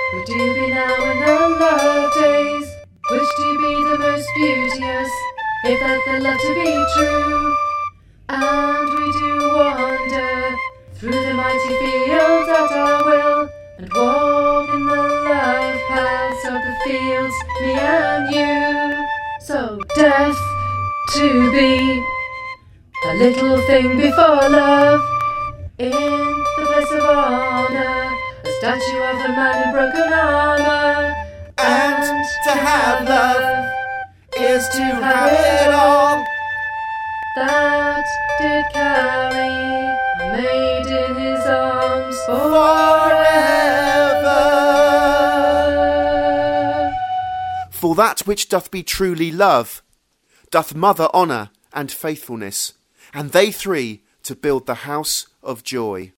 Would you be now in the love days? Which do be the most beauteous, if that the love to be true? And we do wander through the mighty fields at our will, and walk in the love paths of the fields, me and you. So death to be a little thing before love, in the place of honour, a statue of the man in broken armour. And to have love is to have it all. That did carry a maid in his arms forever. For that which doth be truly love, doth mother honour and faithfulness, and they three to build the house of joy.